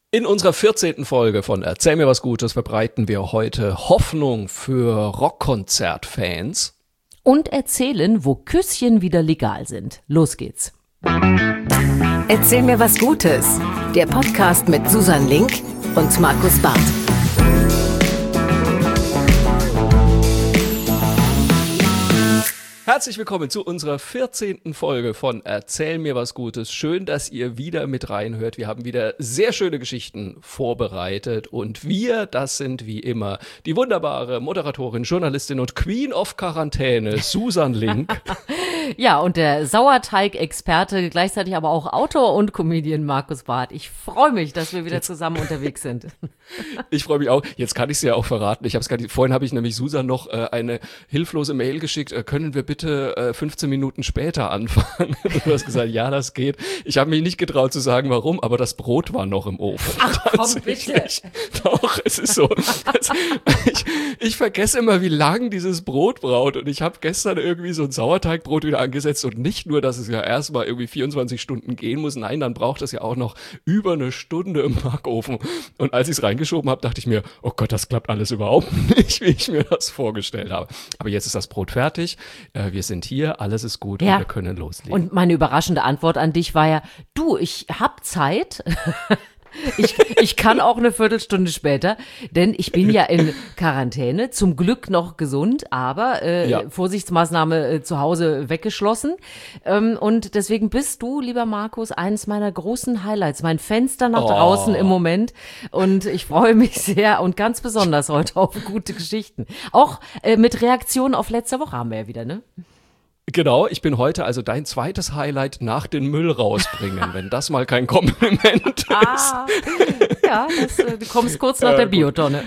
In unserer 14. Folge von Erzähl mir was Gutes verbreiten wir heute Hoffnung für Rockkonzertfans. Und erzählen, wo Küsschen wieder legal sind. Los geht's. Erzähl mir was Gutes. Der Podcast mit Susan Link und Markus Barth. Herzlich willkommen zu unserer 14. Folge von Erzähl mir was Gutes. Schön, dass ihr wieder mit reinhört. Wir haben wieder sehr schöne Geschichten vorbereitet. Und wir, das sind wie immer die wunderbare Moderatorin, Journalistin und Queen of Quarantäne, Susan Link. Ja, und der Sauerteig-Experte, gleichzeitig aber auch Autor und Comedian Markus Barth. Ich freue mich, dass wir wieder zusammen unterwegs sind. Ich freue mich auch. Jetzt kann ich es ja auch verraten. Vorhin habe ich nämlich Susan noch eine hilflose Mail geschickt. Können wir bitte 15 Minuten später anfangen? Du hast gesagt, ja, das geht. Ich habe mich nicht getraut zu sagen, warum, aber das Brot war noch im Ofen. Ach komm, bitte. Doch, es ist so. Ich vergesse immer, wie lang dieses Brot braucht. Und ich habe gestern irgendwie so ein Sauerteigbrot wieder angesetzt. Und nicht nur, dass es ja erstmal irgendwie 24 Stunden gehen muss. Nein, dann braucht es ja auch noch über eine Stunde im Backofen. Und als ich es reingeschoben habe, dachte ich mir, oh Gott, das klappt alles überhaupt nicht, wie ich mir das vorgestellt habe. Aber jetzt ist das Brot fertig. Wir sind hier, alles ist gut und wir können loslegen. Und meine überraschende Antwort an dich war ja, du, ich hab Zeit. Ich kann auch eine Viertelstunde später, denn ich bin ja in Quarantäne, zum Glück noch gesund, aber Vorsichtsmaßnahme zu Hause weggeschlossen. Und deswegen bist du, lieber Markus, eines meiner großen Highlights, mein Fenster nach draußen im Moment. Und ich freue mich sehr und ganz besonders heute auf gute Geschichten. Auch mit Reaktionen auf letzte Woche haben wir ja wieder, ne? Genau, ich bin heute also dein zweites Highlight nach den Müll rausbringen, wenn das mal kein Kompliment ist. Ja, du kommst kurz nach der Biotonne.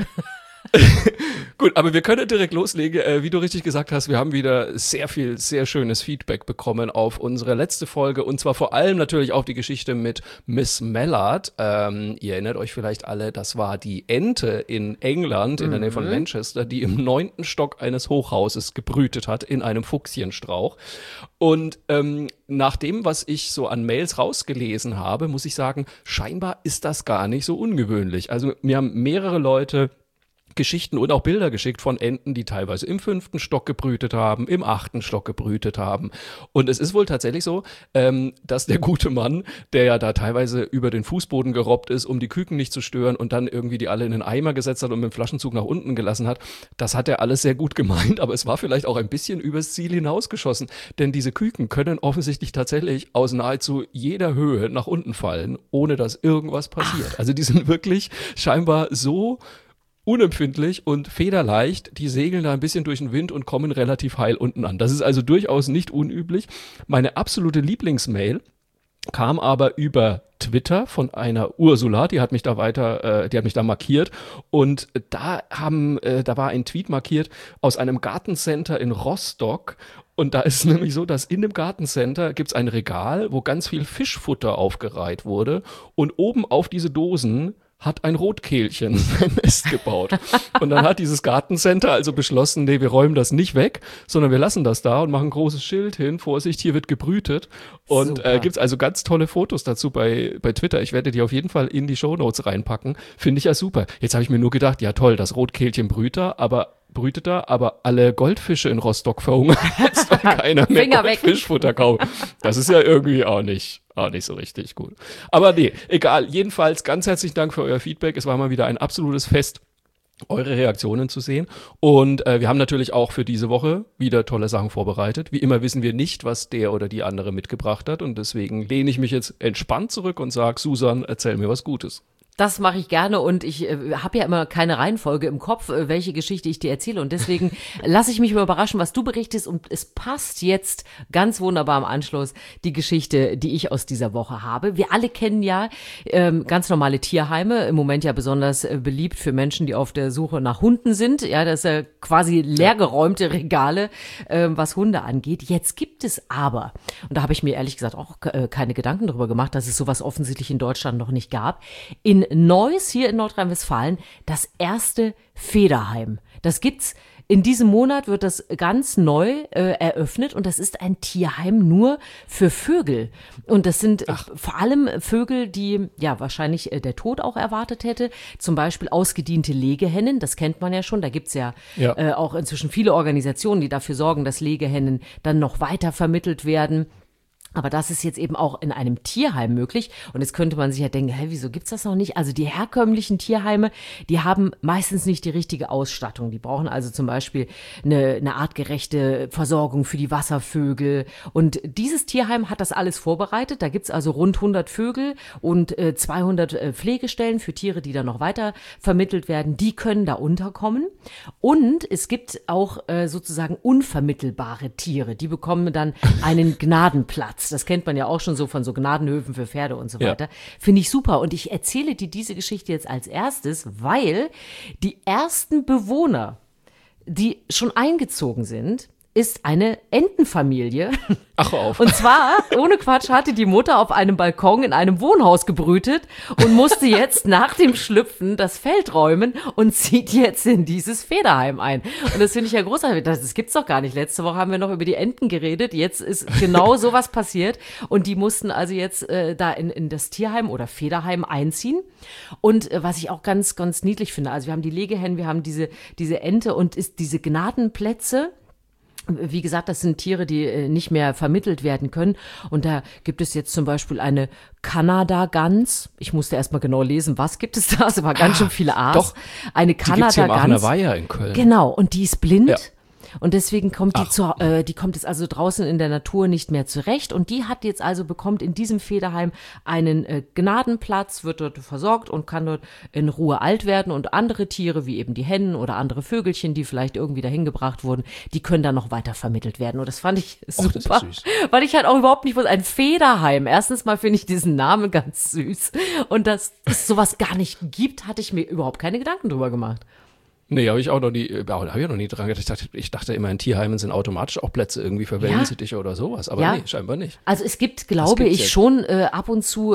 Gut, aber wir können direkt loslegen. Wie du richtig gesagt hast, wir haben wieder sehr viel, sehr schönes Feedback bekommen auf unsere letzte Folge und zwar vor allem natürlich auch die Geschichte mit Miss Mallard. Ihr erinnert euch vielleicht alle, das war die Ente in England, in der Nähe von Manchester, die im 9. Stock eines Hochhauses gebrütet hat in einem Fuchsienstrauch. Und nach dem, was ich so an Mails rausgelesen habe, muss ich sagen, scheinbar ist das gar nicht so ungewöhnlich. Also mir haben mehrere Leute Geschichten und auch Bilder geschickt von Enten, die teilweise im 5. Stock gebrütet haben, im 8. Stock gebrütet haben. Und es ist wohl tatsächlich so, dass der gute Mann, der ja da teilweise über den Fußboden gerobbt ist, um die Küken nicht zu stören und dann irgendwie die alle in den Eimer gesetzt hat und mit dem Flaschenzug nach unten gelassen hat, das hat er alles sehr gut gemeint, aber es war vielleicht auch ein bisschen übers Ziel hinausgeschossen, denn diese Küken können offensichtlich tatsächlich aus nahezu jeder Höhe nach unten fallen, ohne dass irgendwas passiert. Also die sind wirklich scheinbar so unempfindlich und federleicht, die segeln da ein bisschen durch den Wind und kommen relativ heil unten an. Das ist also durchaus nicht unüblich. Meine absolute Lieblingsmail kam aber über Twitter von einer Ursula, die hat mich da markiert und da war ein Tweet markiert aus einem Gartencenter in Rostock. Und da ist es nämlich so, dass in dem Gartencenter gibt's ein Regal, wo ganz viel Fischfutter aufgereiht wurde und oben auf diese Dosen hat ein Rotkehlchen sein Nest gebaut. Und dann hat dieses Gartencenter also beschlossen, nee, wir räumen das nicht weg, sondern wir lassen das da und machen ein großes Schild hin, Vorsicht, hier wird gebrütet. Und gibt's also ganz tolle Fotos dazu bei Twitter. Ich werde die auf jeden Fall in die Shownotes reinpacken. Finde ich ja super. Jetzt habe ich mir nur gedacht, ja toll, das Rotkehlchen brütet da, aber alle Goldfische in Rostock verhungern jetzt, weil keiner mehr Goldfischfutter kauft. Das ist ja irgendwie auch nicht so richtig gut. Aber nee, egal. Jedenfalls ganz herzlichen Dank für euer Feedback. Es war mal wieder ein absolutes Fest, eure Reaktionen zu sehen. Und wir haben natürlich auch für diese Woche wieder tolle Sachen vorbereitet. Wie immer wissen wir nicht, was der oder die andere mitgebracht hat. Und deswegen lehne ich mich jetzt entspannt zurück und sage, Susan, erzähl mir was Gutes. Das mache ich gerne und ich habe ja immer keine Reihenfolge im Kopf, welche Geschichte ich dir erzähle und deswegen lasse ich mich mal überraschen, was du berichtest und es passt jetzt ganz wunderbar im Anschluss die Geschichte, die ich aus dieser Woche habe. Wir alle kennen ja ganz normale Tierheime, im Moment ja besonders beliebt für Menschen, die auf der Suche nach Hunden sind. Ja, das ist ja quasi leergeräumte Regale, was Hunde angeht. Jetzt gibt es aber, und da habe ich mir ehrlich gesagt auch keine Gedanken darüber gemacht, dass es sowas offensichtlich in Deutschland noch nicht gab, in Neuss hier in Nordrhein-Westfalen das erste Federheim. Das gibt's in diesem Monat wird das ganz neu eröffnet und das ist ein Tierheim nur für Vögel. Und das sind vor allem Vögel, die ja wahrscheinlich der Tod auch erwartet hätte. Zum Beispiel ausgediente Legehennen, das kennt man ja schon. Da gibt's ja, auch inzwischen viele Organisationen, die dafür sorgen, dass Legehennen dann noch weiter vermittelt werden. Aber das ist jetzt eben auch in einem Tierheim möglich. Und jetzt könnte man sich ja denken, wieso gibt's das noch nicht? Also die herkömmlichen Tierheime, die haben meistens nicht die richtige Ausstattung. Die brauchen also zum Beispiel eine artgerechte Versorgung für die Wasservögel. Und dieses Tierheim hat das alles vorbereitet. Da gibt's also rund 100 Vögel und 200 Pflegestellen für Tiere, die dann noch weiter vermittelt werden. Die können da unterkommen. Und es gibt auch sozusagen unvermittelbare Tiere. Die bekommen dann einen Gnadenplatz. Das kennt man ja auch schon so von so Gnadenhöfen für Pferde und so weiter. Finde ich super. Und ich erzähle dir diese Geschichte jetzt als erstes, weil die ersten Bewohner, die schon eingezogen sind, ist eine Entenfamilie. Ach, auf. Und zwar, ohne Quatsch, hatte die Mutter auf einem Balkon in einem Wohnhaus gebrütet und musste jetzt nach dem Schlüpfen das Feld räumen und zieht jetzt in dieses Federheim ein. Und das finde ich ja großartig. Das gibt's doch gar nicht. Letzte Woche haben wir noch über die Enten geredet. Jetzt ist genau sowas passiert. Und die mussten also jetzt da in das Tierheim oder Federheim einziehen. Und was ich auch ganz, ganz niedlich finde, also wir haben die Legehennen, wir haben diese Ente und diese Gnadenplätze. Wie gesagt, das sind Tiere, die nicht mehr vermittelt werden können. Und da gibt es jetzt zum Beispiel eine Kanada-Gans. Ich musste erst mal genau lesen, was gibt es da? Es war ganz schön viele A's. Doch, eine Kanada-Gans. Die gibt's hier im Aachener Weiher in Köln. Genau, und die ist blind. Ja. Und deswegen kommt die kommt jetzt also draußen in der Natur nicht mehr zurecht. Und die hat jetzt also, bekommt in diesem Federheim einen Gnadenplatz, wird dort versorgt und kann dort in Ruhe alt werden. Und andere Tiere, wie eben die Hennen oder andere Vögelchen, die vielleicht irgendwie dahin gebracht wurden, die können dann noch weiter vermittelt werden. Und das fand ich super, das ist süß. Weil ich halt auch überhaupt nicht wusste, ein Federheim. Erstens mal finde ich diesen Namen ganz süß. Und dass es sowas gar nicht gibt, hatte ich mir überhaupt keine Gedanken drüber gemacht. Nee, habe ich auch noch nie dran gedacht. Ich dachte immer, in Tierheimen sind automatisch auch Plätze irgendwie für Wellensittiche oder sowas. Aber nee, scheinbar nicht. Also es gibt, glaube ich, schon ab und zu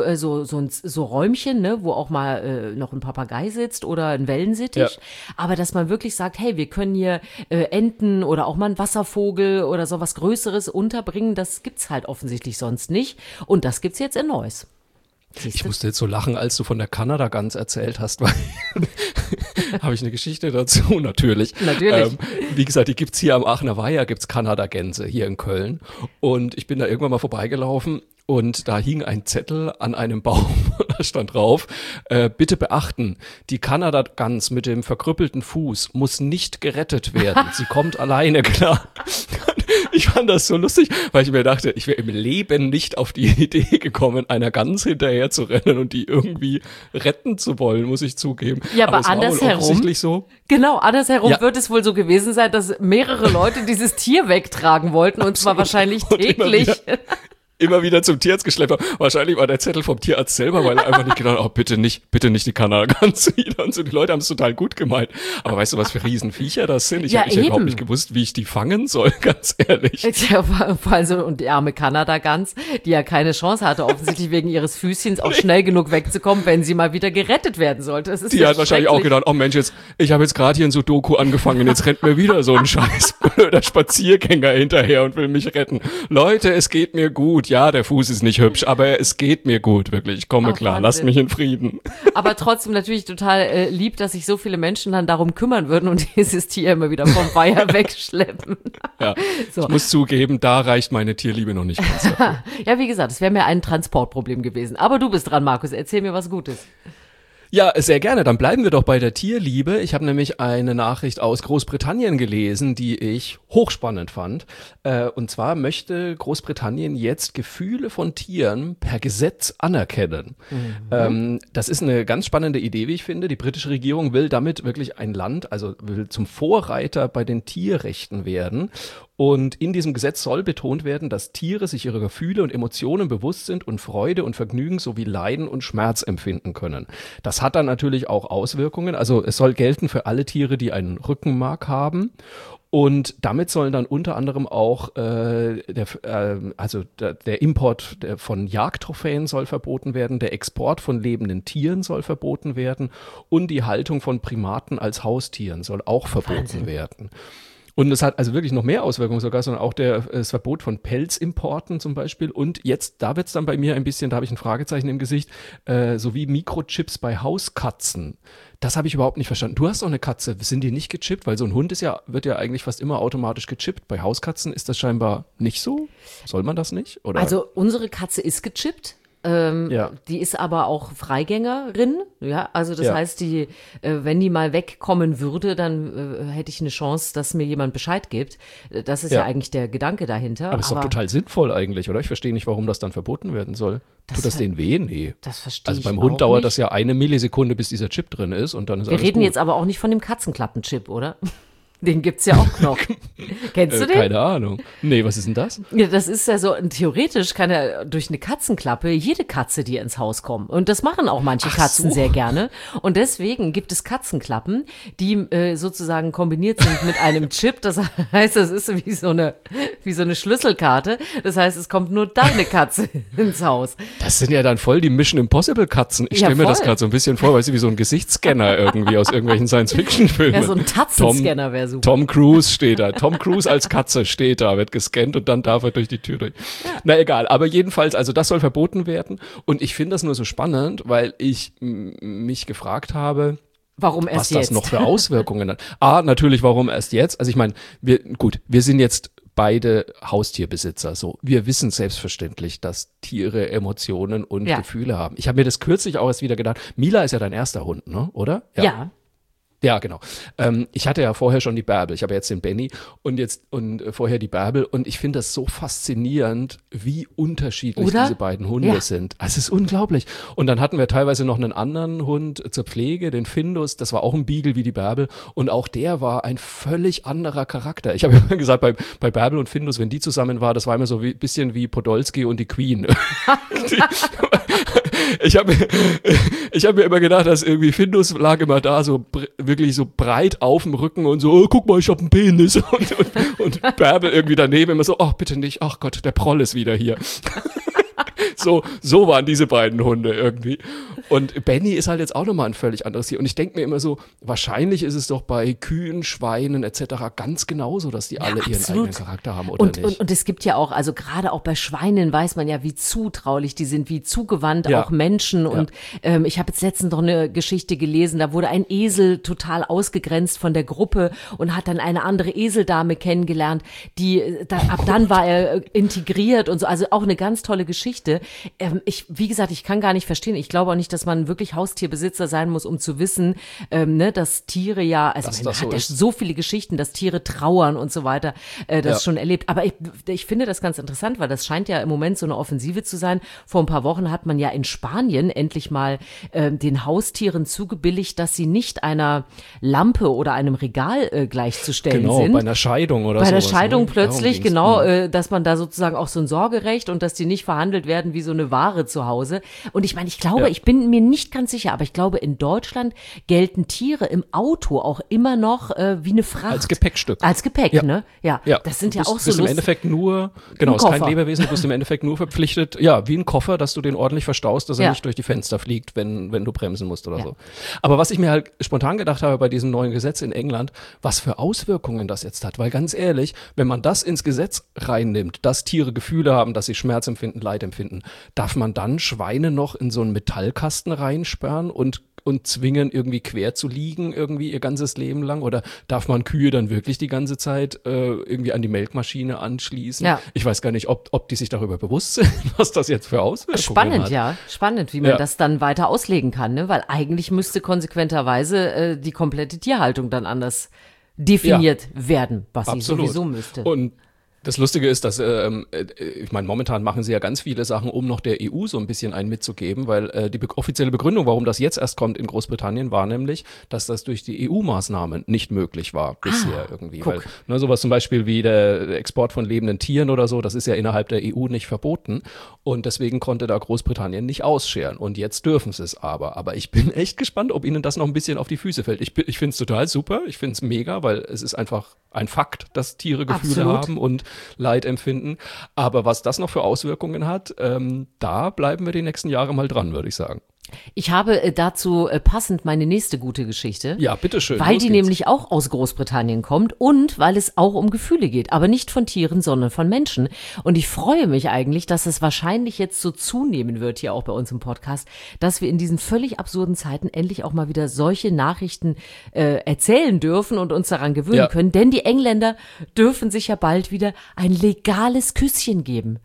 so Räumchen, ne, wo auch mal noch ein Papagei sitzt oder ein Wellensittich. Ja. Aber dass man wirklich sagt, hey, wir können hier Enten oder auch mal einen Wasservogel oder so was Größeres unterbringen, das gibt's halt offensichtlich sonst nicht. Und das gibt's jetzt in Neuss. Ich musste jetzt so lachen, als du von der Kanada-Gans erzählt hast, weil habe ich eine Geschichte dazu, natürlich. Wie gesagt, die gibt's hier am Aachener Weiher, gibt's Kanada-Gänse hier in Köln. Und ich bin da irgendwann mal vorbeigelaufen und da hing ein Zettel an einem Baum, da stand drauf, bitte beachten, die Kanada-Gans mit dem verkrüppelten Fuß muss nicht gerettet werden, sie kommt alleine klar. Ich fand das so lustig, weil ich mir dachte, ich wäre im Leben nicht auf die Idee gekommen, einer Gans hinterher zu rennen und die irgendwie retten zu wollen, muss ich zugeben. Ja, aber andersherum. So. Genau, andersherum wird es wohl so gewesen sein, dass mehrere Leute dieses Tier wegtragen wollten und zwar wahrscheinlich täglich. Immer wieder zum Tierarzt geschleppt haben. Wahrscheinlich war der Zettel vom Tierarzt selber, weil er einfach nicht gedacht hat, oh, bitte nicht die Kanada-Gans wieder. Und so, die Leute haben es total gut gemeint. Aber weißt du, was für Riesenviecher das sind? Ich habe überhaupt nicht gewusst, wie ich die fangen soll, ganz ehrlich. Ja, vor allem so, und die arme Kanada-Gans, die ja keine Chance hatte, offensichtlich wegen ihres Füßchens auch schnell genug wegzukommen, wenn sie mal wieder gerettet werden sollte. Das ist die hat wahrscheinlich auch gedacht, oh Mensch, ich habe jetzt gerade hier ein Sudoku angefangen, jetzt rennt mir wieder so ein scheiß blöder Spaziergänger hinterher und will mich retten. Leute, es geht mir gut. Ja, der Fuß ist nicht hübsch, aber es geht mir gut, wirklich. Ich komme klar, lasst mich in Frieden. Aber trotzdem natürlich total lieb, dass sich so viele Menschen dann darum kümmern würden und dieses Tier immer wieder vom Weiher wegschleppen. Ja, so. Ich muss zugeben, da reicht meine Tierliebe noch nicht ganz dafür. Ja, wie gesagt, es wäre mir ein Transportproblem gewesen. Aber du bist dran, Markus, erzähl mir was Gutes. Ja, sehr gerne. Dann bleiben wir doch bei der Tierliebe. Ich habe nämlich eine Nachricht aus Großbritannien gelesen, die ich hochspannend fand. Und zwar möchte Großbritannien jetzt Gefühle von Tieren per Gesetz anerkennen. Mhm. Das ist eine ganz spannende Idee, wie ich finde. Die britische Regierung will damit wirklich ein Land, also will zum Vorreiter bei den Tierrechten werden. Und in diesem Gesetz soll betont werden, dass Tiere sich ihrer Gefühle und Emotionen bewusst sind und Freude und Vergnügen sowie Leiden und Schmerz empfinden können. Das hat dann natürlich auch Auswirkungen. Also es soll gelten für alle Tiere, die einen Rückenmark haben. Und damit sollen dann unter anderem auch der Import von Jagdtrophäen soll verboten werden, der Export von lebenden Tieren soll verboten werden und die Haltung von Primaten als Haustieren soll auch verboten werden. Und es hat also wirklich noch mehr Auswirkungen sogar, sondern auch das Verbot von Pelzimporten zum Beispiel. Und jetzt, da wird es dann bei mir ein bisschen, da habe ich ein Fragezeichen im Gesicht, sowie Mikrochips bei Hauskatzen. Das habe ich überhaupt nicht verstanden. Du hast doch eine Katze, sind die nicht gechippt? Weil so ein Hund wird ja eigentlich fast immer automatisch gechippt. Bei Hauskatzen ist das scheinbar nicht so. Soll man das nicht? Oder? Also unsere Katze ist gechippt. Die ist aber auch Freigängerin, ja, also das heißt, wenn die mal wegkommen würde, dann hätte ich eine Chance, dass mir jemand Bescheid gibt. Das ist ja eigentlich der Gedanke dahinter. Aber ist doch total sinnvoll eigentlich, oder? Ich verstehe nicht, warum das dann verboten werden soll. Tut das denen weh? Nee. Das verstehe ich Also beim Hund dauert nicht. das ja 1 Millisekunde, bis dieser Chip drin ist und dann ist alles Wir reden gut. jetzt aber auch nicht von dem Katzenklappenchip, oder? Den gibt's ja auch noch. Kennst du den? Keine Ahnung. Nee, was ist denn das? Ja, das ist ja so, theoretisch kann ja durch eine Katzenklappe jede Katze dir ins Haus kommen. Und das machen auch manche Katzen sehr gerne. Und deswegen gibt es Katzenklappen, die sozusagen kombiniert sind mit einem Chip. Das heißt, das ist wie so eine Schlüsselkarte. Das heißt, es kommt nur deine Katze ins Haus. Das sind ja dann voll die Mission Impossible Katzen. Ich stelle mir das voll. gerade so ein bisschen vor, weißt du, wie so ein Gesichtsscanner irgendwie aus irgendwelchen Science-Fiction-Filmen. Ja, so ein Tatzenscanner wäre super. Tom Cruise steht da. Tom Cruise als Katze steht da, wird gescannt und dann darf er durch die Tür durch. Ja. Na egal, aber jedenfalls, also das soll verboten werden. Und ich finde das nur so spannend, weil ich mich gefragt habe, warum erst was das jetzt? noch für Auswirkungen hat. Natürlich, warum erst jetzt? Also ich meine, wir sind jetzt beide Haustierbesitzer. So, wir wissen selbstverständlich, dass Tiere Emotionen und Gefühle haben. Ich habe mir das kürzlich auch erst wieder gedacht. Mila ist ja dein erster Hund, ne? Oder? Ja. Ja, genau. Ich hatte ja vorher schon die Bärbel. Ich habe jetzt den Benny und vorher die Bärbel. Und ich finde das so faszinierend, wie unterschiedlich diese beiden Hunde sind. Also es ist unglaublich. Und dann hatten wir teilweise noch einen anderen Hund zur Pflege, den Findus. Das war auch ein Beagle wie die Bärbel. Und auch der war ein völlig anderer Charakter. Ich habe immer gesagt, bei Bärbel und Findus, wenn die zusammen war, das war immer so ein bisschen wie Podolski und die Queen. Ich habe mir immer gedacht, dass irgendwie Findus lag immer da so wirklich so breit auf dem Rücken und so, oh, guck mal, ich hab einen Penis. Und Bärbel irgendwie daneben immer so, ach, bitte nicht, ach Gott, der Proll ist wieder hier. So waren diese beiden Hunde irgendwie. Und Benny ist halt jetzt auch nochmal ein völlig anderes Tier. Und ich denke mir immer so, wahrscheinlich ist es doch bei Kühen, Schweinen etc. ganz genauso, dass die alle ihren eigenen Charakter haben, oder nicht? Und es gibt ja auch, also gerade auch bei Schweinen weiß man ja, wie zutraulich die sind, wie zugewandt auch Menschen. Und ich habe jetzt letztens noch eine Geschichte gelesen, da wurde ein Esel total ausgegrenzt von der Gruppe und hat dann eine andere Eseldame kennengelernt, ab dann war er integriert und so. Also auch eine ganz tolle Geschichte. Wie gesagt, ich kann gar nicht verstehen. Ich glaube auch nicht, dass man wirklich Haustierbesitzer sein muss, um zu wissen, dass Tiere ja, also man hat ja so viele Geschichten, dass Tiere trauern und so weiter, das schon erlebt. Aber ich finde das ganz interessant, weil das scheint ja im Moment so eine Offensive zu sein. Vor ein paar Wochen hat man ja in Spanien endlich mal den Haustieren zugebilligt, dass sie nicht einer Lampe oder einem Regal gleichzustellen sind. Genau, bei einer Scheidung oder so. Bei der Scheidung plötzlich, genau, dass man da sozusagen auch so ein Sorgerecht und dass die nicht verhandelt werden wie so eine Ware zu Hause. Und ich meine, ich glaube, ich bin mir nicht ganz sicher, aber ich glaube, in Deutschland gelten Tiere im Auto auch immer noch wie eine Fracht. Als Gepäckstück. Als Gepäck, ne? Ja. Das sind ja auch so im Endeffekt nur, genau, ist kein Lebewesen, du bist im Endeffekt nur verpflichtet, wie ein Koffer, dass du den ordentlich verstaust, dass er nicht durch die Fenster fliegt, wenn du bremsen musst oder so. Aber was ich mir halt spontan gedacht habe bei diesem neuen Gesetz in England, was für Auswirkungen das jetzt hat, weil ganz ehrlich, wenn man das ins Gesetz reinnimmt, dass Tiere Gefühle haben, dass sie Schmerz empfinden, Leid empfinden, darf man dann Schweine noch in so einen Metallkasten reinsperren und zwingen, irgendwie quer zu liegen, irgendwie ihr ganzes Leben lang? Oder darf man Kühe dann wirklich die ganze Zeit irgendwie an die Melkmaschine anschließen? Ja. Ich weiß gar nicht, ob die sich darüber bewusst sind, was das jetzt für Auswirkungen hat. Spannend, wie man das dann weiter auslegen kann, ne? Weil eigentlich müsste konsequenterweise die komplette Tierhaltung dann anders definiert werden, was sie sowieso müsste. Und Das Lustige ist, dass, ich meine, momentan machen sie ja ganz viele Sachen, um noch der EU so ein bisschen einen mitzugeben, weil die offizielle Begründung, warum das jetzt erst kommt in Großbritannien, war nämlich, dass das durch die EU-Maßnahmen nicht möglich war bisher irgendwie. guck. Weil, ne, sowas zum Beispiel wie der Export von lebenden Tieren oder so, das ist ja innerhalb der EU nicht verboten und deswegen konnte da Großbritannien nicht ausscheren und jetzt dürfen sie es aber. Aber ich bin echt gespannt, ob ihnen das noch ein bisschen auf die Füße fällt. Ich finde es total super, ich finde es mega, weil es ist einfach ein Fakt, dass Tiere Gefühle Absolut. haben und Leid empfinden. Aber was das noch für Auswirkungen hat, da bleiben wir die nächsten Jahre mal dran, würde ich sagen. Ich habe dazu passend meine nächste gute Geschichte. Ja, bitteschön. Weil los die geht's. nämlich auch aus Großbritannien kommt und weil es auch um Gefühle geht, aber nicht von Tieren, sondern von Menschen. Und ich freue mich eigentlich, dass es wahrscheinlich jetzt so zunehmen wird, hier auch bei uns im Podcast, dass wir in diesen völlig absurden Zeiten endlich auch mal wieder solche Nachrichten erzählen dürfen und uns daran gewöhnen können. Denn die Engländer dürfen sich ja bald wieder ein legales Küsschen geben.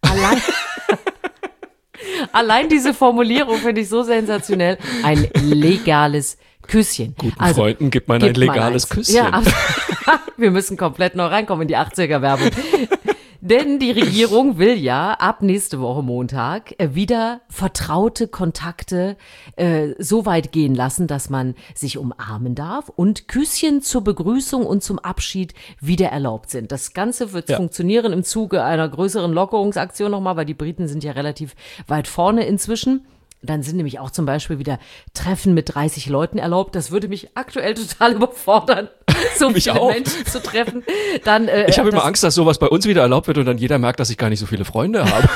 Allein diese Formulierung finde ich so sensationell. Ein legales Küsschen. Guten Freunden gibt man ein legales Küsschen. Ja, wir müssen komplett noch reinkommen in die 80er-Werbung. Denn die Regierung will ja ab nächste Woche Montag wieder vertraute Kontakte so weit gehen lassen, dass man sich umarmen darf und Küsschen zur Begrüßung und zum Abschied wieder erlaubt sind. Das Ganze wird funktionieren im Zuge einer größeren Lockerungsaktion nochmal, weil die Briten sind ja relativ weit vorne inzwischen. Dann sind nämlich auch zum Beispiel wieder Treffen mit 30 Leuten erlaubt. Das würde mich aktuell total überfordern, so Mich viele auch. Menschen zu treffen. Dann, Ich habe immer Angst, dass sowas bei uns wieder erlaubt wird und dann jeder merkt, dass ich gar nicht so viele Freunde habe.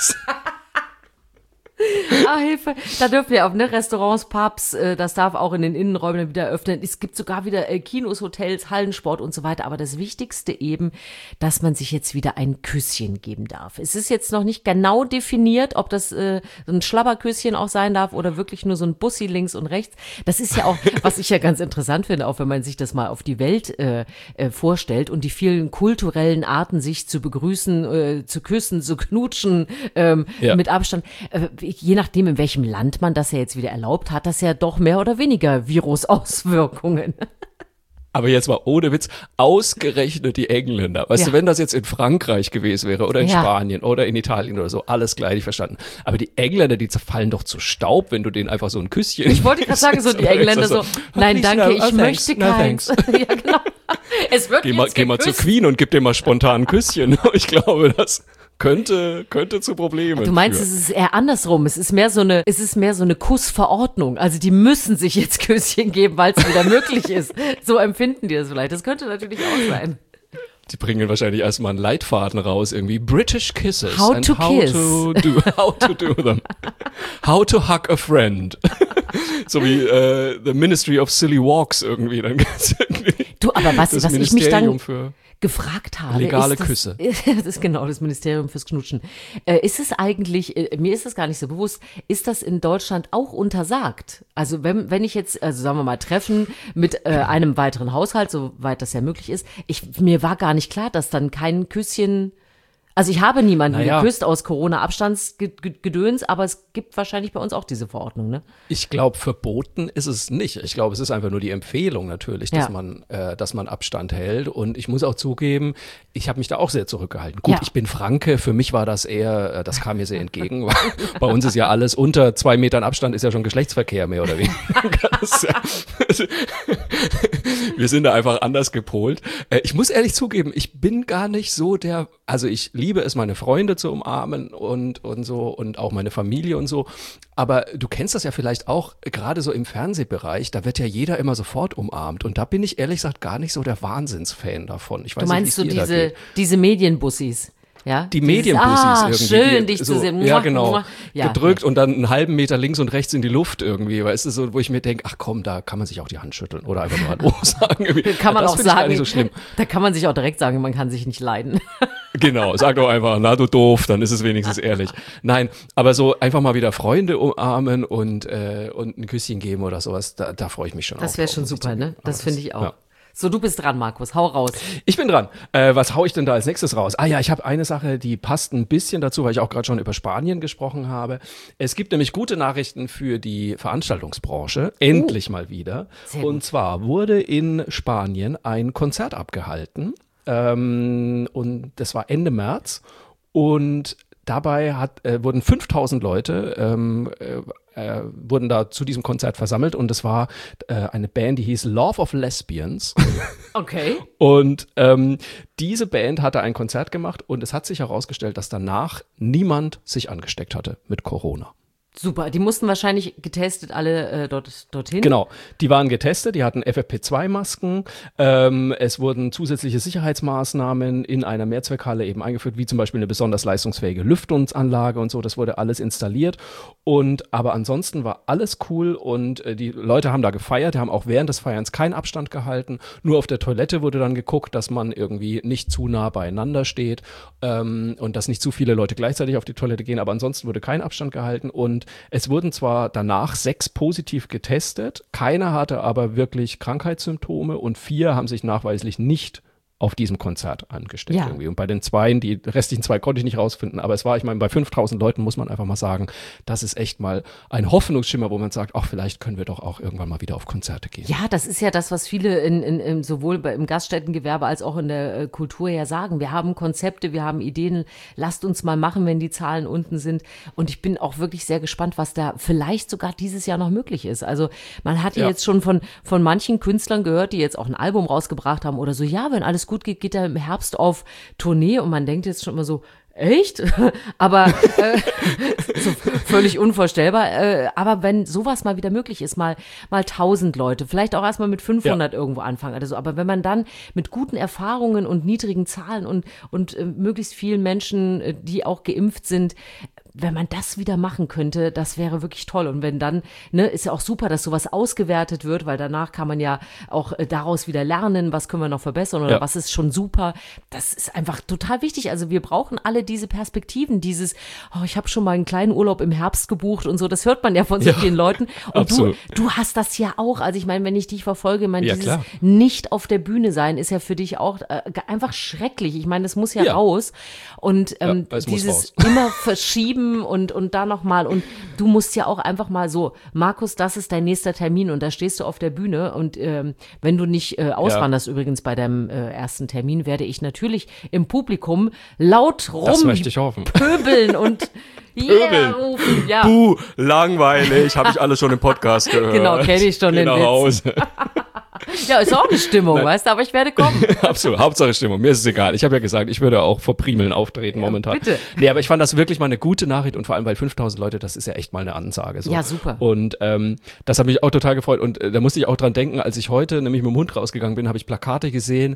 Hilfe. Da dürfen wir auch, ne, Restaurants, Pubs, das darf auch in den Innenräumen wieder öffnen. Es gibt sogar wieder Kinos, Hotels, Hallensport und so weiter. Aber das Wichtigste eben, dass man sich jetzt wieder ein Küsschen geben darf. Es ist jetzt noch nicht genau definiert, ob das so ein Schlabberküsschen auch sein darf oder wirklich nur so ein Bussi links und rechts. Das ist ja auch, was ich ja ganz interessant finde, auch wenn man sich das mal auf die Welt vorstellt und die vielen kulturellen Arten, sich zu begrüßen, zu küssen, zu knutschen, mit Abstand. Je nachdem, in welchem Land man das ja jetzt wieder erlaubt, hat das ja doch mehr oder weniger Virusauswirkungen. Aber jetzt mal ohne Witz, ausgerechnet die Engländer. Weißt du, wenn das jetzt in Frankreich gewesen wäre oder in Spanien oder in Italien oder so, alles gleich verstanden. Aber die Engländer, die zerfallen doch zu Staub, wenn du denen einfach so ein Küsschen Ich wollte gerade sagen, so die Engländer so, nein, danke, ich möchte keins. Ja, genau. Es wird Geh mal zur Queen und gib dir mal spontan ein Küsschen. Ich glaube, das könnte zu Problemen Du meinst, führen. es ist eher andersrum. Es ist mehr so eine Kussverordnung. Also die müssen sich jetzt Küsschen geben, weil es wieder möglich ist. So empfinden die das vielleicht. Das könnte natürlich auch sein. Die bringen wahrscheinlich erstmal einen Leitfaden raus, irgendwie British Kisses. How and to kiss. How to do them. How to hug a friend. So wie The Ministry of Silly Walks irgendwie. Dann gibt's irgendwie Du, aber was ich mich Ministerium dann für gefragt habe, legale ist das, Küsse. Das ist genau das Ministerium fürs Knutschen. Ist es eigentlich, mir ist das gar nicht so bewusst, ist das in Deutschland auch untersagt? Also wenn ich jetzt, also sagen wir mal, Treffen mit einem weiteren Haushalt, soweit das ja möglich ist, mir war gar nicht klar, dass dann kein Küsschen. Also ich habe niemanden geküsst aus Corona-Abstandsgedöns, aber es gibt wahrscheinlich bei uns auch diese Verordnung, ne? Ich glaube, verboten ist es nicht. Ich glaube, es ist einfach nur die Empfehlung natürlich, dass man Abstand hält. Und ich muss auch zugeben, ich habe mich da auch sehr zurückgehalten. Gut, ich bin Franke, für mich war das eher, das kam mir sehr entgegen. Bei uns ist ja alles unter 2 Metern Abstand ist ja schon Geschlechtsverkehr mehr oder weniger. Wir sind da einfach anders gepolt. Ich muss ehrlich zugeben, ich bin gar nicht so also ich liebe es, meine Freunde zu umarmen und so und auch meine Familie und so. Aber du kennst das ja vielleicht auch, gerade so im Fernsehbereich, da wird ja jeder immer sofort umarmt. Und da bin ich ehrlich gesagt gar nicht so der Wahnsinnsfan davon. Ich weiß Du meinst nicht, wie es dir da geht. diese Medienbussis? Ja? Die Medienbussis irgendwie. Schön, dich so, zu sehen. Ja, genau. Ja, gedrückt und dann einen halben Meter links und rechts in die Luft irgendwie. Weißt du, so, wo ich mir denke, ach komm, da kann man sich auch die Hand schütteln oder einfach nur Hallo sagen. Irgendwie. Kann man das auch finde ich gar sagen, nicht so schlimm. Da kann man sich auch direkt sagen, man kann sich nicht leiden. Genau, sag doch einfach, na du doof, dann ist es wenigstens ehrlich. Nein, aber so einfach mal wieder Freunde umarmen und ein Küsschen geben oder sowas, da freue ich mich schon. Das wäre schon super, ne? Das finde ich auch. Ja. So, du bist dran, Markus. Hau raus. Ich bin dran. Was hau ich denn da als nächstes raus? Ich habe eine Sache, die passt ein bisschen dazu, weil ich auch gerade schon über Spanien gesprochen habe. Es gibt nämlich gute Nachrichten für die Veranstaltungsbranche. Endlich mal wieder. Sehr gut. Und zwar wurde in Spanien ein Konzert abgehalten. und das war Ende März und dabei wurden 5000 Leute wurden da zu diesem Konzert versammelt und es war eine Band, die hieß Love of Lesbians. Okay. Und diese Band hatte ein Konzert gemacht und es hat sich herausgestellt, dass danach niemand sich angesteckt hatte mit Corona. Super, die mussten wahrscheinlich getestet alle dorthin. Genau, die waren getestet, die hatten FFP2-Masken, es wurden zusätzliche Sicherheitsmaßnahmen in einer Mehrzweckhalle eben eingeführt, wie zum Beispiel eine besonders leistungsfähige Lüftungsanlage und so, das wurde alles installiert aber ansonsten war alles cool und die Leute haben da gefeiert, die haben auch während des Feierns keinen Abstand gehalten, nur auf der Toilette wurde dann geguckt, dass man irgendwie nicht zu nah beieinander steht und dass nicht zu viele Leute gleichzeitig auf die Toilette gehen, aber ansonsten wurde kein Abstand gehalten und es wurden zwar danach 6 positiv getestet, keiner hatte aber wirklich Krankheitssymptome und 4 haben sich nachweislich nicht auf diesem Konzert angesteckt irgendwie. Und bei den die restlichen 2 konnte ich nicht rausfinden, aber ich meine, bei 5000 Leuten muss man einfach mal sagen, das ist echt mal ein Hoffnungsschimmer, wo man sagt, ach, vielleicht können wir doch auch irgendwann mal wieder auf Konzerte gehen. Ja, das ist ja das, was viele sowohl im Gaststättengewerbe als auch in der Kultur ja sagen. Wir haben Konzepte, wir haben Ideen, lasst uns mal machen, wenn die Zahlen unten sind. Und ich bin auch wirklich sehr gespannt, was da vielleicht sogar dieses Jahr noch möglich ist. Also man hat ja jetzt schon von manchen Künstlern gehört, die jetzt auch ein Album rausgebracht haben oder so, ja, wenn alles gut geht, geht er im Herbst auf Tournee und man denkt jetzt schon immer so, echt? Aber so völlig unvorstellbar. Aber wenn sowas mal wieder möglich ist, mal 1000 Leute, vielleicht auch erstmal mit 500 irgendwo anfangen oder so. Aber wenn man dann mit guten Erfahrungen und niedrigen Zahlen und möglichst vielen Menschen, die auch geimpft sind, wenn man das wieder machen könnte, das wäre wirklich toll. Und wenn dann, ist ja auch super, dass sowas ausgewertet wird, weil danach kann man ja auch daraus wieder lernen, was können wir noch verbessern oder was ist schon super. Das ist einfach total wichtig. Also wir brauchen alle diese Perspektiven, dieses, ich habe schon mal einen kleinen Urlaub im Herbst gebucht und so, das hört man ja von so vielen Leuten. Und du hast das ja auch. Also ich meine, wenn ich dich verfolge, dieses klar. nicht auf der Bühne sein ist ja für dich auch einfach schrecklich. Ich meine, das muss ja raus. Und dieses immer verschieben und da nochmal und du musst ja auch einfach mal so, Markus, das ist dein nächster Termin und da stehst du auf der Bühne und wenn du nicht auswanderst übrigens bei deinem ersten Termin, werde ich natürlich im Publikum laut pöbeln und rufen. Ja. Puh, langweilig, habe ich alles schon im Podcast gehört. Genau, kenne ich schon den Witz. Hause. Ja, ist auch eine Stimmung, weißt du, aber ich werde kommen. Absolut, Hauptsache Stimmung, mir ist es egal. Ich habe ja gesagt, ich würde auch vor Primeln auftreten momentan. Bitte. Nee, aber ich fand das wirklich mal eine gute Nachricht und vor allem, weil 5000 Leute, das ist ja echt mal eine Ansage. So. Ja, super. Und das hat mich auch total gefreut und da musste ich auch dran denken, als ich heute nämlich mit dem Hund rausgegangen bin, habe ich Plakate gesehen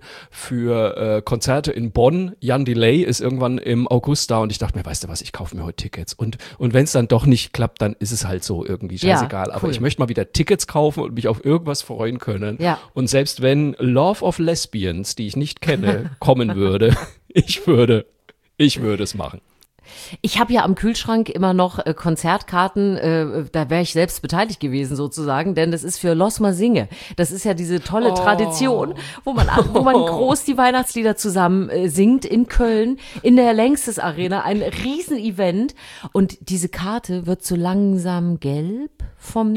für Konzerte in Bonn. Jan Delay ist irgendwann im August da und ich dachte mir, weißt du was, ich kaufe mir heute Tickets und wenn es dann doch nicht klappt, dann ist es halt so irgendwie scheißegal. Ja, aber ich möchte mal wieder Tickets kaufen und mich auf irgendwas freuen können. Ja. Und selbst wenn Love of Lesbians, die ich nicht kenne, kommen würde, ich würde es machen. Ich habe ja am Kühlschrank immer noch Konzertkarten, da wäre ich selbst beteiligt gewesen sozusagen, denn das ist für Los Mal Singe. Das ist ja diese tolle Tradition, wo man groß die Weihnachtslieder zusammen singt in Köln, in der Längstes Arena, ein Riesenevent und diese Karte wird so langsam gelb vom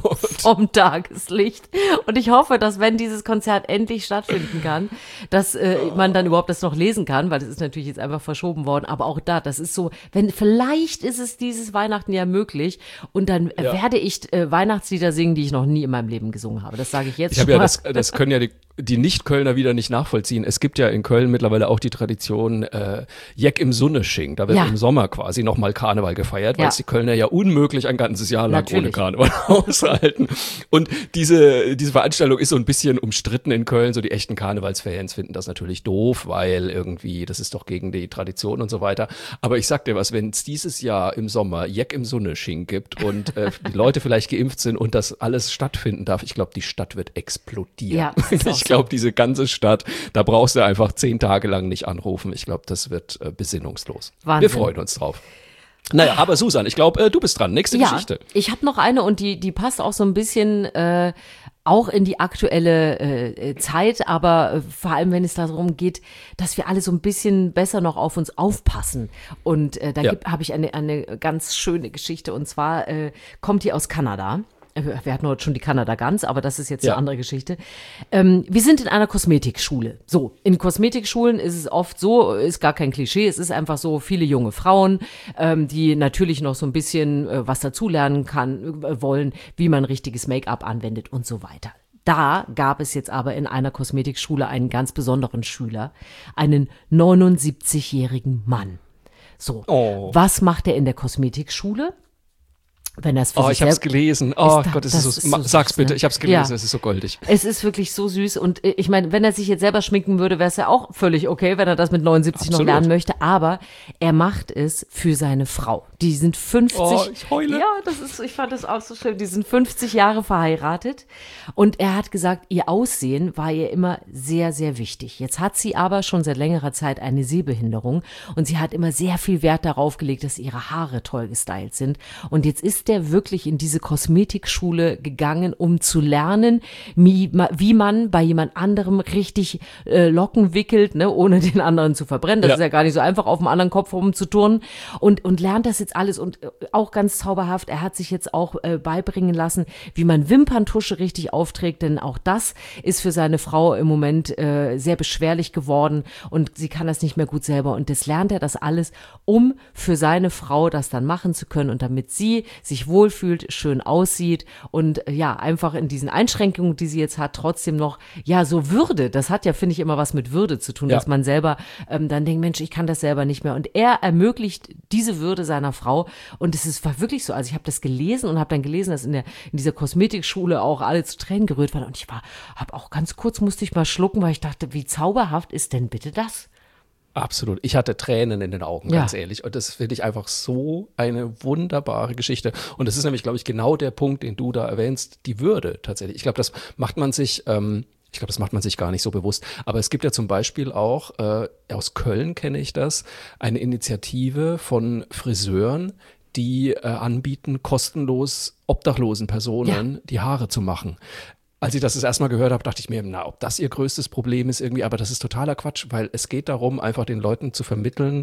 Tageslicht und ich hoffe, dass wenn dieses Konzert endlich stattfinden kann, dass man dann überhaupt das noch lesen kann, weil das ist natürlich jetzt einfach verschoben worden, aber auch das ist so, vielleicht ist es dieses Weihnachten ja möglich und dann werde ich Weihnachtslieder singen, die ich noch nie in meinem Leben gesungen habe. Das sage ich jetzt schon. Das können ja die Nicht-Kölner wieder nicht nachvollziehen. Es gibt ja in Köln mittlerweile auch die Tradition Jeck im Sunnesching. Da wird im Sommer quasi nochmal Karneval gefeiert, weil es die Kölner ja unmöglich ein ganzes Jahr lang ohne Karneval aushalten. Und diese Veranstaltung ist so ein bisschen umstritten in Köln. So die echten Karnevalsfans finden das natürlich doof, weil irgendwie, das ist doch gegen die Tradition und so weiter. Aber ich sag dir was, wenn es dieses Jahr im Sommer Jeck im Sunnesching gibt und die Leute vielleicht geimpft sind und das alles stattfinden darf, ich glaube, die Stadt wird explodieren. Ja, ich glaube, diese ganze Stadt, da brauchst du einfach 10 Tage lang nicht anrufen. Ich glaube, das wird besinnungslos. Wahnsinn. Wir freuen uns drauf. Naja, aber Susan, ich glaube, du bist dran. Nächste Geschichte. Ich habe noch eine und die passt auch so ein bisschen auch in die aktuelle Zeit, aber vor allem, wenn es darum geht, dass wir alle so ein bisschen besser noch auf uns aufpassen. Und habe ich eine ganz schöne Geschichte und zwar kommt die aus Kanada. Wir hatten heute schon die Kanada Gans, aber das ist jetzt eine andere Geschichte. Wir sind in einer Kosmetikschule. So, in Kosmetikschulen ist es oft so, ist gar kein Klischee, es ist einfach so, viele junge Frauen, die natürlich noch so ein bisschen was dazulernen wollen, wie man richtiges Make-up anwendet und so weiter. Da gab es jetzt aber in einer Kosmetikschule einen ganz besonderen Schüler, einen 79-jährigen Mann. So, Was macht er in der Kosmetikschule? Wenn das für sich ich habe es gelesen. Gott, es ist so sag's bitte, ich habe es gelesen, es ist so goldig. Es ist wirklich so süß und ich meine, wenn er sich jetzt selber schminken würde, wäre es ja auch völlig okay, wenn er das mit 79 noch lernen möchte, aber er macht es für seine Frau. Die sind 50. Ich heule. Ja, ich fand das auch so schön. Die sind 50 Jahre verheiratet und er hat gesagt, ihr Aussehen war ihr immer sehr, sehr wichtig. Jetzt hat sie aber schon seit längerer Zeit eine Sehbehinderung und sie hat immer sehr viel Wert darauf gelegt, dass ihre Haare toll gestylt sind und jetzt ist der wirklich in diese Kosmetikschule gegangen, um zu lernen, wie man bei jemand anderem richtig Locken wickelt, ne, ohne den anderen zu verbrennen. Das ist ja gar nicht so einfach, auf dem anderen Kopf rumzuturnen und lernt das jetzt alles und auch ganz zauberhaft. Er hat sich jetzt auch beibringen lassen, wie man Wimperntusche richtig aufträgt, denn auch das ist für seine Frau im Moment sehr beschwerlich geworden und sie kann das nicht mehr gut selber und das lernt er das alles, um für seine Frau das dann machen zu können und damit sie sich wohlfühlt, schön aussieht und einfach in diesen Einschränkungen, die sie jetzt hat, trotzdem noch, so Würde, das hat ja, finde ich, immer was mit Würde zu tun, dass man selber dann denkt, Mensch, ich kann das selber nicht mehr und er ermöglicht diese Würde seiner Frau und war wirklich so, also ich habe das gelesen und habe dann gelesen, dass in dieser Kosmetikschule auch alle zu Tränen gerührt waren und ich habe auch ganz kurz, musste ich mal schlucken, weil ich dachte, wie zauberhaft ist denn bitte das? Absolut. Ich hatte Tränen in den Augen, ganz ehrlich. Und das finde ich einfach so eine wunderbare Geschichte. Und das ist nämlich, glaube ich, genau der Punkt, den du da erwähnst, die Würde tatsächlich. Ich glaube, das macht man sich gar nicht so bewusst. Aber es gibt ja zum Beispiel auch, aus Köln kenne ich das, eine Initiative von Friseuren, die anbieten, kostenlos obdachlosen Personen die Haare zu machen. Als ich das erste Mal gehört habe, dachte ich mir, ob das ihr größtes Problem ist irgendwie, aber das ist totaler Quatsch, weil es geht darum, einfach den Leuten zu vermitteln,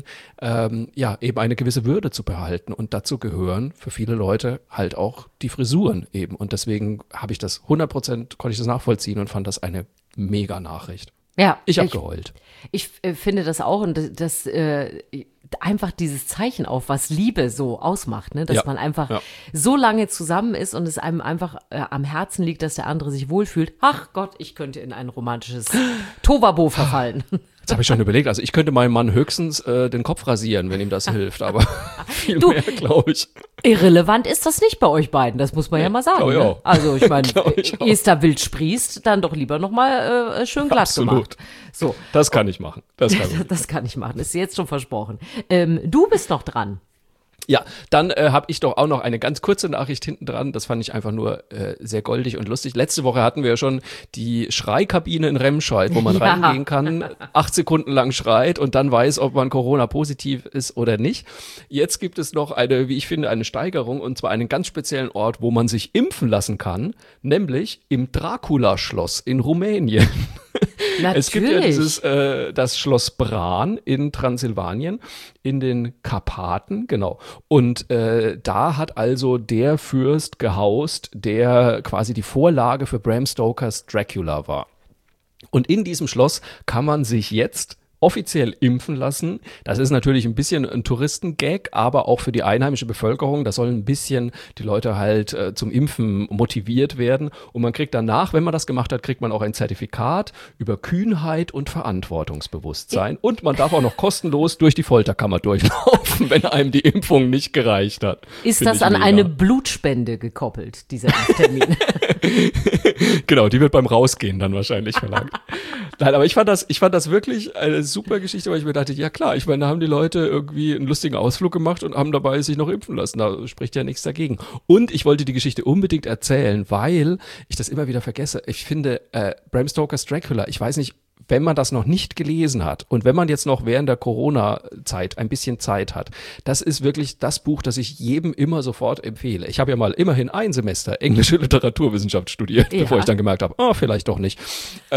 eben eine gewisse Würde zu behalten und dazu gehören für viele Leute halt auch die Frisuren eben und deswegen habe ich das 100%, konnte ich das nachvollziehen und fand das eine mega Nachricht. Ja. Ich habe geheult. Ich finde das auch und das einfach dieses Zeichen auf, was Liebe so ausmacht, ne? Dass man einfach so lange zusammen ist und es einem einfach am Herzen liegt, dass der andere sich wohlfühlt. Ach Gott, ich könnte in ein romantisches Tohuwabohu verfallen. Jetzt habe ich schon überlegt, also ich könnte meinem Mann höchstens den Kopf rasieren, wenn ihm das hilft, aber viel mehr, glaube ich. Irrelevant ist das nicht bei euch beiden, das muss man ja mal sagen. Ne? Also ich meine, ehe es da wild sprießt, dann doch lieber nochmal schön glatt gemacht. So. Das kann ich machen. Das kann ich machen, ist jetzt schon versprochen. Du bist noch dran. Ja, dann habe ich doch auch noch eine ganz kurze Nachricht hinten dran. Das fand ich einfach nur sehr goldig und lustig. Letzte Woche hatten wir ja schon die Schreikabine in Remscheid, wo man reingehen kann, 8 Sekunden lang schreit und dann weiß, ob man Corona-positiv ist oder nicht. Jetzt gibt es noch eine, wie ich finde, eine Steigerung und zwar einen ganz speziellen Ort, wo man sich impfen lassen kann, nämlich im Dracula-Schloss in Rumänien. Natürlich. Es gibt ja das Schloss Bran in Transsilvanien, in den Karpaten, genau. Und da hat also der Fürst gehaust, der quasi die Vorlage für Bram Stokers Dracula war. Und in diesem Schloss kann man sich jetzt offiziell impfen lassen. Das ist natürlich ein bisschen ein Touristengag, aber auch für die einheimische Bevölkerung. Da sollen ein bisschen die Leute halt zum Impfen motiviert werden. Und man kriegt danach, wenn man das gemacht hat, kriegt man auch ein Zertifikat über Kühnheit und Verantwortungsbewusstsein. Und man darf auch noch kostenlos durch die Folterkammer durchlaufen, wenn einem die Impfung nicht gereicht hat. Ist das an eine Blutspende gekoppelt, dieser Impftermin? Genau, die wird beim Rausgehen dann wahrscheinlich verlangt. Nein, aber ich fand das wirklich eine super Geschichte, weil ich mir dachte, ja klar, ich meine, da haben die Leute irgendwie einen lustigen Ausflug gemacht und haben dabei sich noch impfen lassen. Da spricht ja nichts dagegen. Und ich wollte die Geschichte unbedingt erzählen, weil ich das immer wieder vergesse. Ich finde, Bram Stokers Dracula, ich weiß nicht, wenn man das noch nicht gelesen hat und wenn man jetzt noch während der Corona-Zeit ein bisschen Zeit hat, das ist wirklich das Buch, das ich jedem immer sofort empfehle. Ich habe ja mal immerhin ein Semester englische Literaturwissenschaft studiert, bevor ich dann gemerkt habe, vielleicht doch nicht.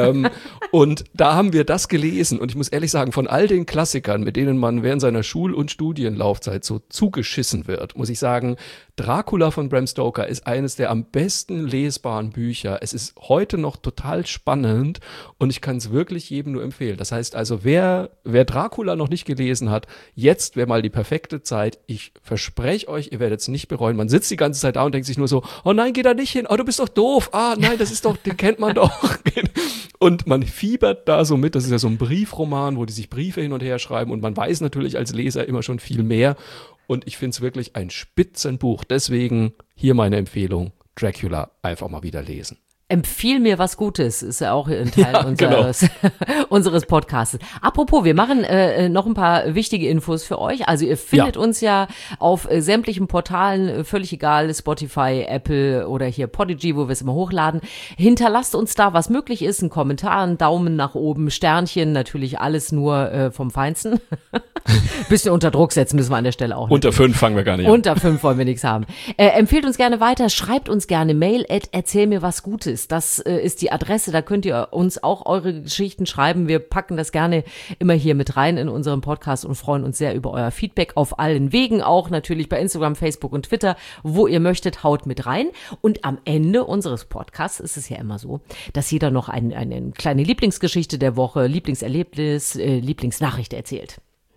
Und da haben wir das gelesen und ich muss ehrlich sagen, von all den Klassikern, mit denen man während seiner Schul- und Studienlaufzeit so zugeschissen wird, muss ich sagen, Dracula von Bram Stoker ist eines der am besten lesbaren Bücher. Es ist heute noch total spannend und ich kann es wirklich jedem nur empfehlen. Das heißt also, wer Dracula noch nicht gelesen hat, jetzt wäre mal die perfekte Zeit. Ich verspreche euch, ihr werdet es nicht bereuen. Man sitzt die ganze Zeit da und denkt sich nur so, oh nein, geh da nicht hin, oh du bist doch doof, nein, das ist doch, den kennt man doch. Und man fiebert da so mit, das ist ja so ein Briefroman, wo die sich Briefe hin und her schreiben und man weiß natürlich als Leser immer schon viel mehr. Und ich finde es wirklich ein Spitzenbuch. Deswegen hier meine Empfehlung, Dracula einfach mal wieder lesen. Empfiehl mir was Gutes, ist ja auch ein Teil unseres Podcasts. Apropos, wir machen noch ein paar wichtige Infos für euch. Also ihr findet uns ja auf sämtlichen Portalen, völlig egal, Spotify, Apple oder hier Podigy, wo wir es immer hochladen. Hinterlasst uns da, was möglich ist, einen Kommentar, einen Daumen nach oben, Sternchen, natürlich alles nur vom Feinsten. Bisschen unter Druck setzen müssen wir an der Stelle auch. Unter 5 fangen wir gar nicht an. Unter 5 wollen wir nichts haben. Empfehlt uns gerne weiter, schreibt uns gerne Mail @erzähl mir was Gutes. Das ist die Adresse, da könnt ihr uns auch eure Geschichten schreiben. Wir packen das gerne immer hier mit rein in unserem Podcast und freuen uns sehr über euer Feedback auf allen Wegen, auch natürlich bei Instagram, Facebook und Twitter, wo ihr möchtet, haut mit rein. Und am Ende unseres Podcasts ist es ja immer so, dass jeder noch eine kleine Lieblingsgeschichte der Woche, Lieblingserlebnis, Lieblingsnachricht erzählt.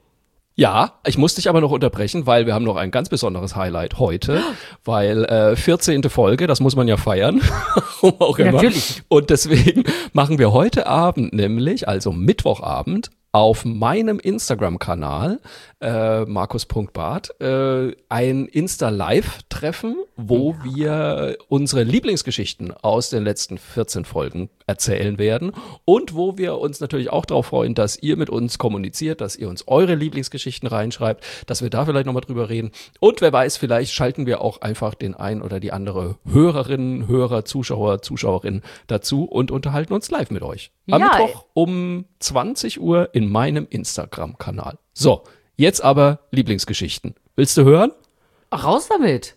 Ja, ich muss dich aber noch unterbrechen, weil wir haben noch ein ganz besonderes Highlight heute, weil 14. Folge, das muss man ja feiern, warum auch immer. Natürlich. Und deswegen machen wir heute Abend nämlich, also Mittwochabend, auf meinem Instagram-Kanal, markus.barth, ein Insta-Live-Treffen, wo wir unsere Lieblingsgeschichten aus den letzten 14 Folgen erzählen werden und wo wir uns natürlich auch darauf freuen, dass ihr mit uns kommuniziert, dass ihr uns eure Lieblingsgeschichten reinschreibt, dass wir da vielleicht nochmal drüber reden und wer weiß, vielleicht schalten wir auch einfach den ein oder die andere Hörerin, Hörer, Zuschauer, Zuschauerin dazu und unterhalten uns live mit euch. Am Mittwoch um 20 Uhr in meinem Instagram-Kanal. So, jetzt aber Lieblingsgeschichten. Willst du hören? Raus damit.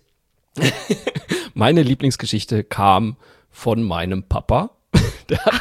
Meine Lieblingsgeschichte kam von meinem Papa. Der hat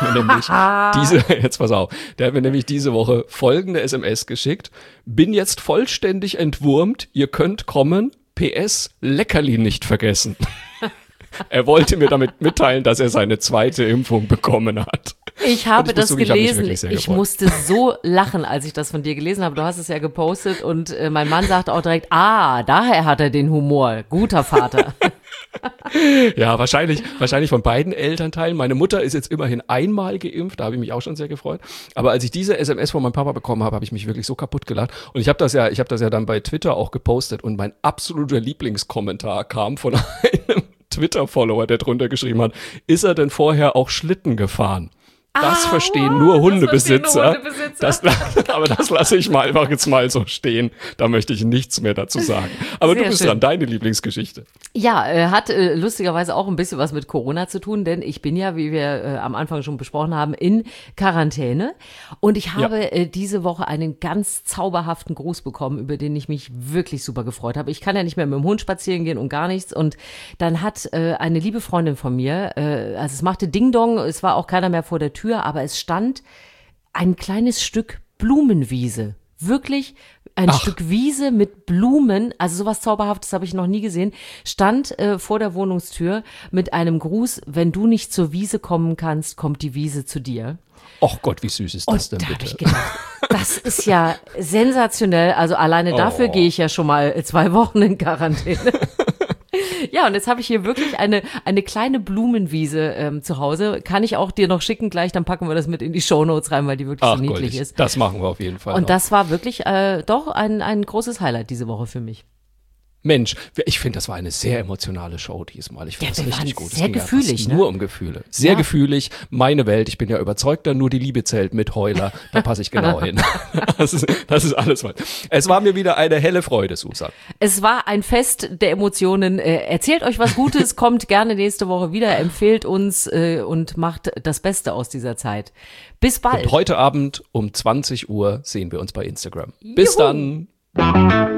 mir nämlich diese Woche folgende SMS geschickt. Bin jetzt vollständig entwurmt, ihr könnt kommen. PS, Leckerli nicht vergessen. Er wollte mir damit mitteilen, dass er seine 2. Impfung bekommen hat. Ich habe das gelesen. Ich musste so lachen, als ich das von dir gelesen habe. Du hast es ja gepostet und mein Mann sagte auch direkt, daher hat er den Humor. Guter Vater. Ja, wahrscheinlich von beiden Elternteilen. Meine Mutter ist jetzt immerhin einmal geimpft, da habe ich mich auch schon sehr gefreut. Aber als ich diese SMS von meinem Papa bekommen habe, habe ich mich wirklich so kaputt gelacht. Und ich habe das ja dann bei Twitter auch gepostet und mein absoluter Lieblingskommentar kam von einem Twitter-Follower, der drunter geschrieben hat, ist er denn vorher auch Schlitten gefahren? Das verstehen nur Hundebesitzer. Aber das lasse ich mal einfach jetzt mal so stehen. Da möchte ich nichts mehr dazu sagen. Aber du bist dran, deine Lieblingsgeschichte. Ja, hat lustigerweise auch ein bisschen was mit Corona zu tun, denn ich bin ja, wie wir am Anfang schon besprochen haben, in Quarantäne. Und ich habe diese Woche einen ganz zauberhaften Gruß bekommen, über den ich mich wirklich super gefreut habe. Ich kann ja nicht mehr mit dem Hund spazieren gehen und gar nichts. Und dann hat eine liebe Freundin von mir, also es machte Ding-Dong, es war auch keiner mehr vor der Tür, aber es stand ein kleines Stück Blumenwiese. Wirklich ein Stück Wiese mit Blumen, also sowas Zauberhaftes habe ich noch nie gesehen, stand vor der Wohnungstür mit einem Gruß, wenn du nicht zur Wiese kommen kannst, kommt die Wiese zu dir. Och Gott, wie süß ist das denn bitte? Da habe ich gedacht, das ist ja sensationell, also alleine dafür gehe ich ja schon mal 2 Wochen in Quarantäne. Ja, und jetzt habe ich hier wirklich eine kleine Blumenwiese zu Hause. Kann ich auch dir noch schicken gleich, dann packen wir das mit in die Shownotes rein, weil die wirklich so niedlich ist. Das machen wir auf jeden Fall. Und das war wirklich doch ein großes Highlight diese Woche für mich. Mensch, ich finde, das war eine sehr emotionale Show diesmal. Ich finde das richtig gut. Sehr gefühlig, nur um Gefühle. Sehr gefühlig. Meine Welt. Ich bin ja überzeugter, nur die Liebe zählt mit Heuler. Da passe ich genau hin. Das ist alles mal. Es war mir wieder eine helle Freude, Susan. Es war ein Fest der Emotionen. Erzählt euch was Gutes, kommt gerne nächste Woche wieder, empfehlt uns und macht das Beste aus dieser Zeit. Bis bald. Und heute Abend um 20 Uhr sehen wir uns bei Instagram. Bis dann.